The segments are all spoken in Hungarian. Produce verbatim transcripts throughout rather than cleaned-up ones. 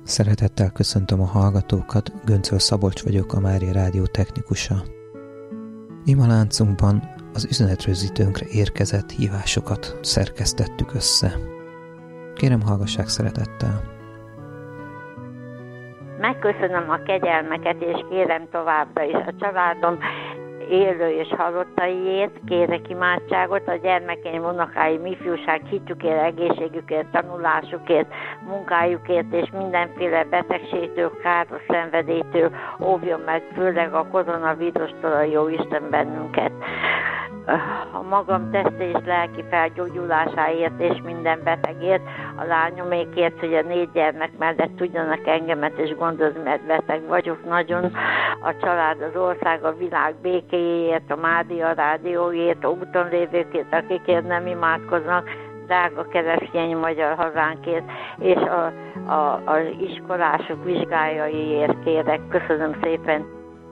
Szeretettel köszöntöm a hallgatókat, Göncöl Szabolcs vagyok, a Mária Rádió technikusa. Ima láncunkban az üzenetrögzítőnkre érkezett hívásokat szerkesztettük össze. Kérem, hallgassák szeretettel! Megköszönöm a kegyelmeket, és kérem továbbra is a családom élő és halottaiért, kérek imádságot, a gyermekeim, unokáim, ifjúság, hitükért, egészségükért, tanulásukért, munkájukért és mindenféle betegségtől, káros szenvedélytől óvjon meg, főleg a koronavírustól a Jóisten bennünket. A magam testi és lelki felgyógyulásáért és minden betegért, a lányomékért, hogy a négy gyermek mellett tudjanak engemet és gondozni, mert beteg vagyok nagyon. A család, az ország, a világ békéjéért, a Mária Rádióért, a úton lévőkért, akikért nem imádkoznak, drága keresztény magyar hazánkért, és a, a, az iskolások vizsgájaiért kérek. Köszönöm szépen!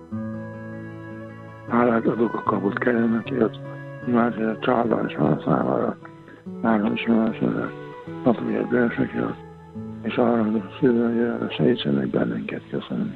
Hálát adok a kapott kegyelmekért, imádja a családban és a számára, nálam is imádja napiért bőrösekért, és arra, hogy a szülőjére segítsenek bennünket. Köszönöm.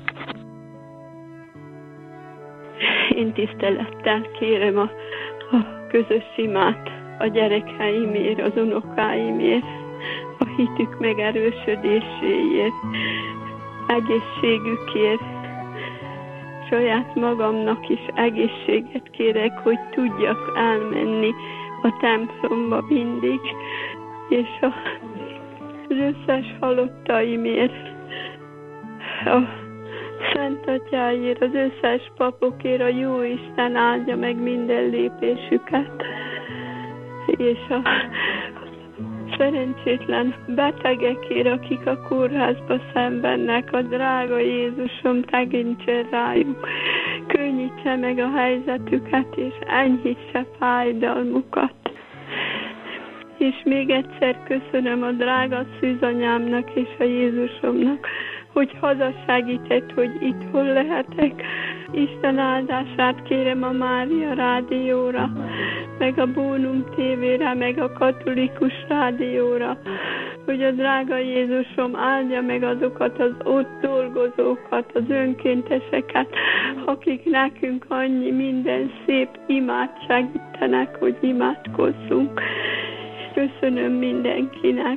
Én tisztelettel kérem a, a közös imát a gyerekeimért, az unokáimért, a hitük megerősödéséért, egészségükért, saját magamnak is egészséget kérek, hogy tudjak elmenni a templomba mindig, és a, az összes halottaimért, a Szent Atyáért, az összes papokért, a Jóisten áldja meg minden lépésüket, és a szerencsétlen betegekért, akik a kórházba szenvednek, a drága Jézusom, tekintsen rájuk, könnyítse meg a helyzetüket, és enyhítse fájdalmukat. És még egyszer köszönöm a drága szűzanyámnak és a Jézusomnak, hogy hazasegített, hogy itthon lehetek. Isten áldását kérem a Mária Rádióra, meg a Bónum tévére, meg a Katolikus Rádióra, hogy a drága Jézusom áldja meg azokat az ott dolgozókat, az önkénteseket, akik nekünk annyi minden szép imát segítenek, hogy imádkozzunk. Köszönöm mindenkinek.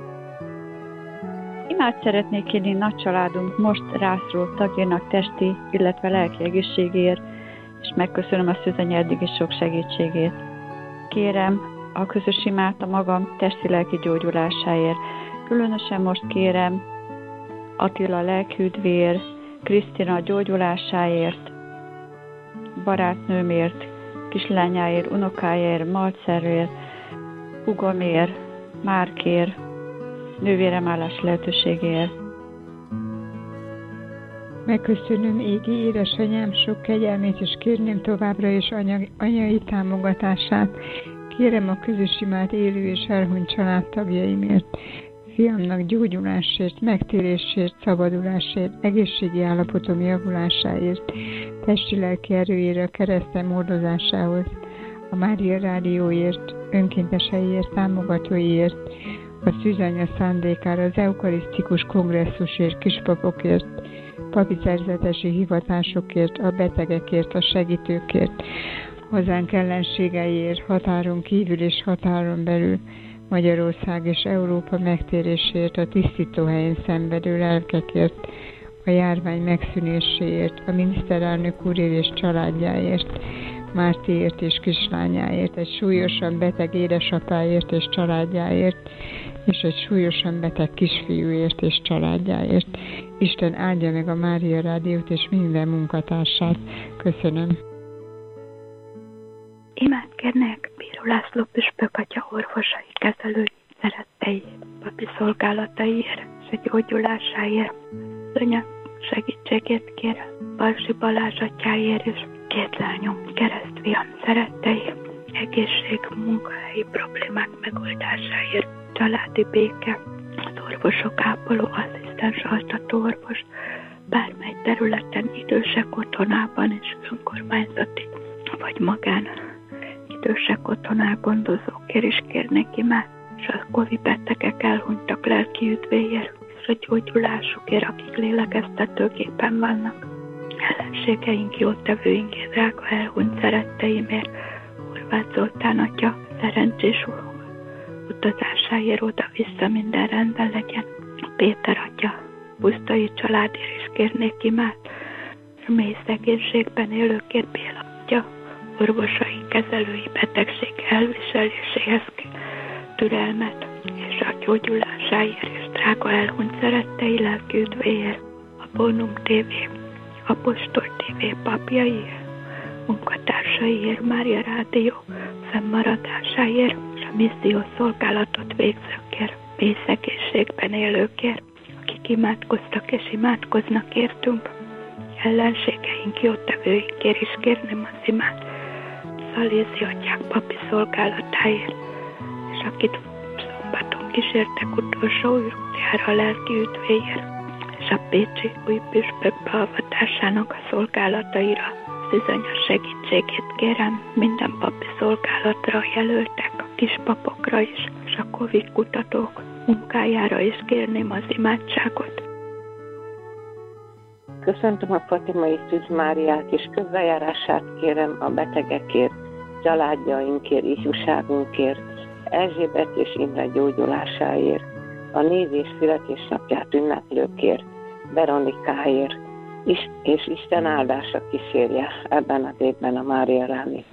Imát szeretnék kérni nagycsaládunk most rászorult tagjának testi, illetve lelki egészségért, és megköszönöm a szűzanya eddigi sok segítségét. Kérem a közös imát a magam testi-lelki gyógyulásáért. Különösen most kérem Attila lelkiüdvér, Krisztina gyógyulásáért, barátnőmért, kislányáért, unokáért, Malcerért, húgomért, Márkért, nővérem állás lehetőségéért. Megköszönöm égi édesanyám sok kegyelmét, és kérném továbbra is anya, anyai támogatását. Kérem a közös imát élő és elhunyt családtagjaimért, fiamnak gyógyulásért, megtérésért, szabadulásért, egészségi állapotom javulásáért, testi-lelki erőjére, a keresztem hordozásához, a Mária Rádióért, önkénteseiért, támogatóiért, a szűzanya szándékára, az eukarisztikus kongresszusért, kispapokért, papi szerzetesi hivatásokért, a betegekért, a segítőkért, hazánk ellenségeiért, határon kívül és határon belül, Magyarország és Európa megtérésért, a tisztítóhelyen szenvedő lelkekért, a járvány megszűnéséért, a miniszterelnök úrért és családjáért, Mártiért és kislányáért, egy súlyosan beteg édesapáért és családjáért, és egy súlyosan beteg kisfiúért és családjáért. Isten áldja meg a Mária Rádiót és minden munkatársát. Köszönöm. Imát kérnek Bíró László püspök atya orvosai, kezelői, szerettei, papi szolgálataiért és a gyógyulásáért. Anya segítségét kérem Balsi Balázs atyáért és két lányom, keresztfiam szerettei, egészség, munkahelyi problémák megoldásáért, családi béke, az orvosok ápoló, asszisztens, altató orvos, bármely területen, idősek otthonában és önkormányzati vagy magán idősek otthonán gondozókért is kérnek imát, és a Covid betegek elhunytak lelki üdvéért, és a gyógyulásukért, akik lélegeztetőgépen vannak. Ellenségeink, jótevőinkért, drága elhunyt szeretteimért, Horváth Zoltán atya szerencsés utazásáért oda-vissza minden rendben legyen. Péter atya pusztai családért is kérnék imát, mély szegénységben élőkért Béla atya orvosai, kezelői betegség elviseléséhez türelmet, és a gyógyulásáért és drága elhunyt szerettei lelki üdvéért, a Bónum té vé, Apostol té vé papjaiért, munkatársaiért, Mária Rádió fennmaradásáért, és a misszió szolgálatot végzőkért, mély szegénységben élőkért, akik imádkoztak és imádkoznak értünk, ellenségeink, jótevőinkért is kérném az imát, Szalézi atyák papi szolgálatáért, és akit szombaton kísértek utolsó útjára a lelki üdvéért, és a pécsi új püspök beavatásának a szolgálataira, az üzonyos segítségét kérem minden papi szolgálatra jelöltek, a kispapokra is, és a Covid kutatók munkájára is kérném az imádságot. Köszöntöm a Fatimai Szűz Máriát, és közbejárását kérem a betegekért, családjainkért, ifjúságunkért, Erzsébet és Imre gyógyulásáért, a nézés születésnapját ünneplőkért, Veronikáért, és Isten áldása kísérje ebben az évben a Mária Ráni.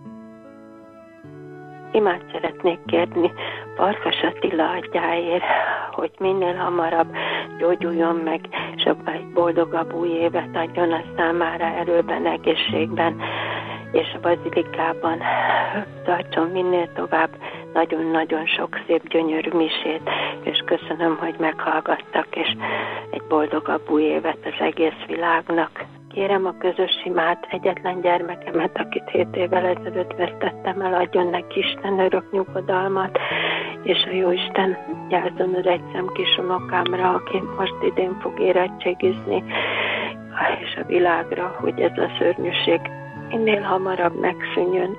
Imát szeretnék kérni Farkas Attila atyáért, hogy minél hamarabb gyógyuljon meg, és egy boldogabb új évet adjon a számára erőben, egészségben, és a bazilikában tartson minél tovább nagyon-nagyon sok szép, gyönyörű misét, és köszönöm, hogy meghallgattak, és egy boldogabb új évet az egész világnak. Kérem a közös imát egyetlen gyermekemet, akit hét évvel ezelőtt vesztettem el, adjon neki Isten örök nyugodalmat, és a Jóisten jelzön az egyszem kis unokámra, aki most idén fog érettségizni, és a világra, hogy ez a szörnyűség minél hamarabb megszűnjön.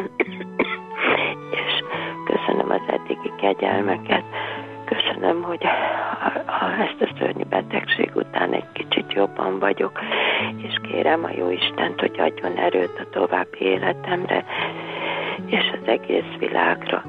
És köszönöm az eddigi kegyelmeket, köszönöm, hogy ha ezt a szörnyű betegség után egy kicsit jobban vagyok, és kérem a Jóistent, hogy adjon erőt a további életemre, és az egész világra.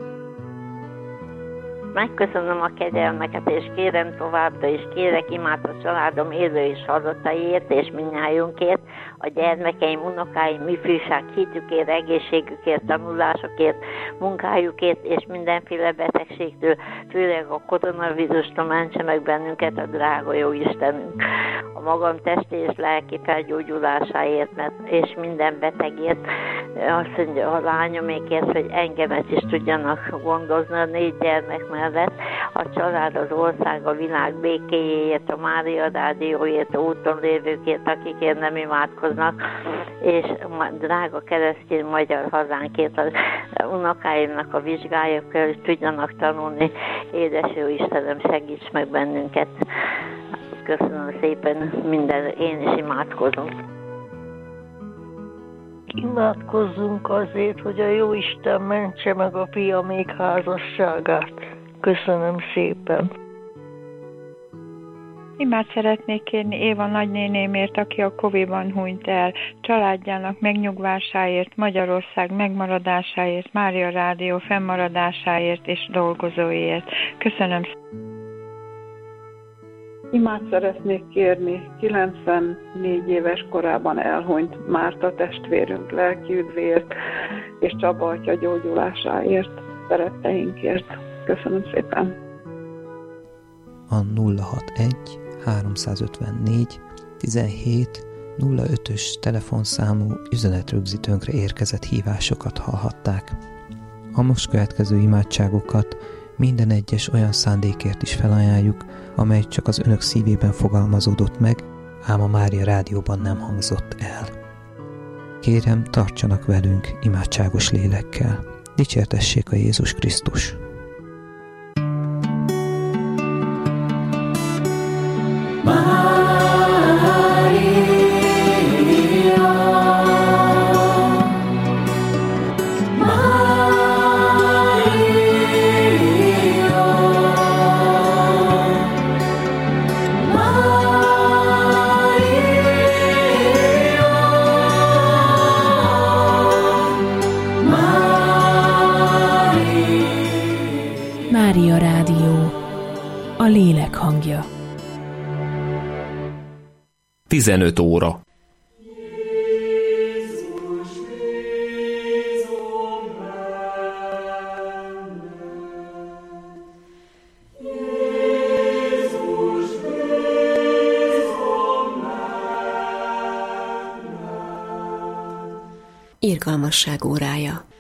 Megköszönöm a kegyelmeket, és kérem továbbra is, kérek imát a családom élő és halottaiért, és mindnyájunkért, a gyermekeim, unokáim, ifjúság, hitükért, egészségükért, tanulásokért, munkájukért, és mindenféle betegségtől, főleg a koronavírustól mentse meg bennünket a drága jó Istenünk. A magam testi és lelki felgyógyulásáért, mert, és minden betegért, azt mondja a lányomékért, hogy engemet is tudjanak gondozni a négy gyermek mellett, a család, az ország, a világ békéjéért, a Mária Rádióért, a úton lévőkért, akikért nem imádkoznak, és drága keresztény magyar hazánkért, az unokáimnak a vizsgájukról, hogy tudjanak tanulni. Édes jó Istenem, segíts meg bennünket! Köszönöm szépen, minden, én is imádkozom. Imádkozzunk azért, hogy a Jóisten mentse meg a fiamék házasságát. Köszönöm szépen. Imát szeretnék kérni Éva nagynénémért, aki a Covid-ban hunyt el, családjának megnyugvásáért, Magyarország megmaradásáért, Mária Rádió fennmaradásáért és dolgozóiért. Köszönöm. Imát szeretnék kérni kilencvennégy éves korában elhunyt Márta testvérünk lelki üdvéért, és Csaba atya gyógyulásáért, szeretteinkért. Köszönöm szépen. A nulla hatvanegy háromszázötvennégy tizenhét nulla ötös telefonszámú üzenetrögzítőnkre érkezett hívásokat hallhatták. A most következő imádságokat minden egyes olyan szándékért is felajánljuk, amely csak az önök szívében fogalmazódott meg, ám a Mária Rádióban nem hangzott el. Kérem, tartsanak velünk imádságos lélekkel. Dicsértessék a Jézus Krisztus! Mária Rádió, a lélek hangja. tizenöt óra. Irgalmasság órája.